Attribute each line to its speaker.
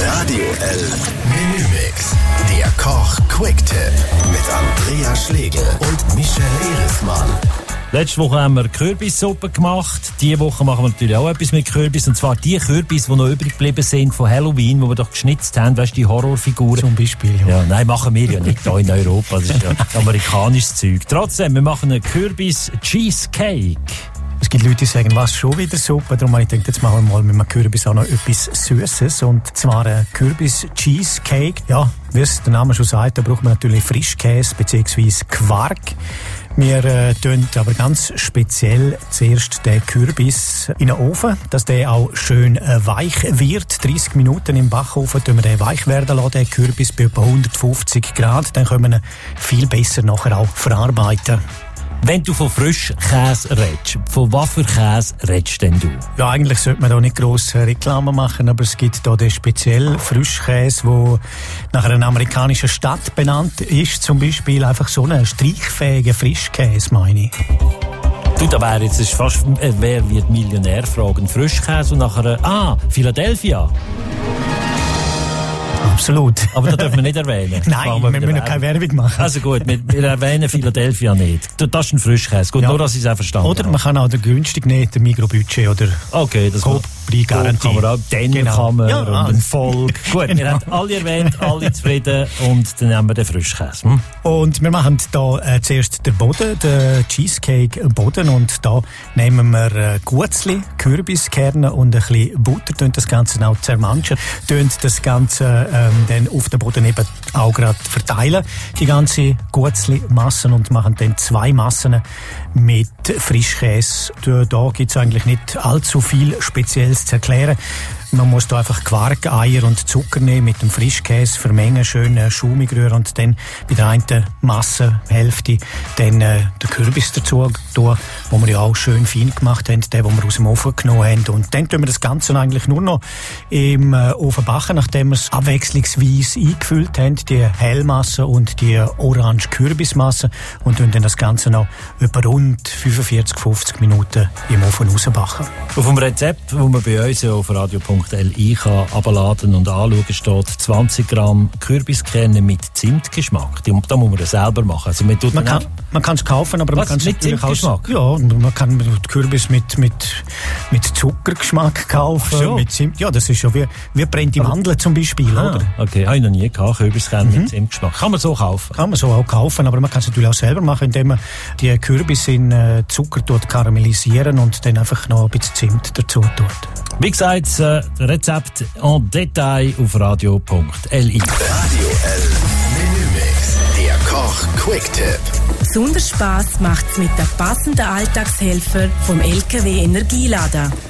Speaker 1: Radio L Menümix. Der Koch-Quick-Tipp mit Andrea Schlegel und Michelle Erismann.
Speaker 2: Letzte Woche haben wir Kürbissuppe gemacht. Diese Woche machen wir natürlich auch etwas mit Kürbis. Und zwar die Kürbis, die noch übrig geblieben sind von Halloween, die wir doch geschnitzt haben. Weißt du, die Horrorfiguren.
Speaker 3: Zum Beispiel,
Speaker 2: ja. Nein, machen wir ja nicht hier in Europa. Das ist ja amerikanisches Zeug. Trotzdem, wir machen einen Kürbis-Cheesecake.
Speaker 3: Es gibt Leute, die sagen, was, schon wieder Suppe? Darum habe ich gedacht, jetzt machen wir mal mit einem Kürbis auch noch etwas Süßes. Und zwar ein Kürbis-Cheesecake. Ja, wie es der Name schon sagt, da braucht man natürlich Frischkäse bzw. Quark. Wir tun aber ganz speziell zuerst den Kürbis in den Ofen, dass der auch schön weich wird. 30 Minuten im Backofen tun wir den weich werden lassen, den Kürbis bei etwa 150 Grad. Dann können wir ihn viel besser nachher auch verarbeiten.
Speaker 2: Wenn du von Frischkäse redest, von was für Käse redest denn du?
Speaker 3: Ja, eigentlich sollte man da nicht gross Reklame machen, aber es gibt da den speziellen Frischkäse, der nach einer amerikanischen Stadt benannt ist. Zum Beispiel einfach so einen streichfähigen Frischkäse, meine ich.
Speaker 2: Du, da wäre jetzt fast, wer wird Millionär fragen? Frischkäse und nachher, Philadelphia.
Speaker 3: Absolut.
Speaker 2: Aber das dürfen wir nicht erwähnen.
Speaker 3: Nein, wir müssen keine Werbung machen.
Speaker 2: Also gut, wir erwähnen Philadelphia nicht. Das ist ein Frischkäse. Gut, ja. Nur, dass ich es auch verstanden habe.
Speaker 3: Oder man kann auch den günstig nehmen, den Mikrobudget oder
Speaker 2: okay, das
Speaker 3: Garantie.
Speaker 2: Kann man auch, den kann man und ein Volk. Gut,
Speaker 3: genau.
Speaker 2: Wir haben alle erwähnt, alle zufrieden und dann nehmen wir den Frischkäse.
Speaker 3: Und wir machen da zuerst den Boden, den Cheesecake-Boden, und da nehmen wir Gutzli, Kürbiskerne und ein bisschen Butter, tun das Ganze auch zermanschen, tun das Ganze dann auf den Boden eben auch gerade verteilen, die ganze Gutzli-Massen, und machen dann 2 Massen mit Frischkäse. Da gibt es eigentlich nicht allzu viel Spezielles zu erklären. Man muss da einfach Quark, Eier und Zucker nehmen, mit dem Frischkäse vermengen, schön schaumig rühren und dann bei der einen Massenhälfte dann den Kürbis dazu tun, den wir ja auch schön fein gemacht haben, den wir aus dem Ofen genommen haben. Und dann tun wir das Ganze eigentlich nur noch im Ofen backen, nachdem wir es abwechslungsweise eingefüllt haben, die Hellmasse und die orange Kürbismasse, und tun dann das Ganze noch etwa rund 45-50 Minuten im Ofen rausbacken.
Speaker 2: Auf dem Rezept, das man bei uns auf radio.li kann abladen und anschauen, steht 20 Gramm Kürbiskerne mit Zimtgeschmack. Da muss man das selber machen. Also
Speaker 3: man kann es kaufen, aber man kann es
Speaker 2: mit Zimtgeschmack?
Speaker 3: Ja, man kann Kürbis mit Zuckergeschmack kaufen.
Speaker 2: So.
Speaker 3: Mit Zimt. Ja, das ist ja wie brennte Mandeln zum Beispiel, oder?
Speaker 2: Okay, habe ich noch nie gehabt, Kürbiskerne mit Zimtgeschmack. Kann man so kaufen?
Speaker 3: Kann man so auch kaufen, aber man kann es natürlich auch selber machen, indem man die Kürbis in Zucker karamellisieren und dann einfach noch ein bisschen Zimt dazu tut.
Speaker 2: Wie gesagt, das Rezept en Detail auf radio.li.
Speaker 1: Radio L Menümix, der Koch-Quick-Tipp.
Speaker 4: Besonders Spass macht's mit den passenden Alltagshelfer vom LKW Energieladen.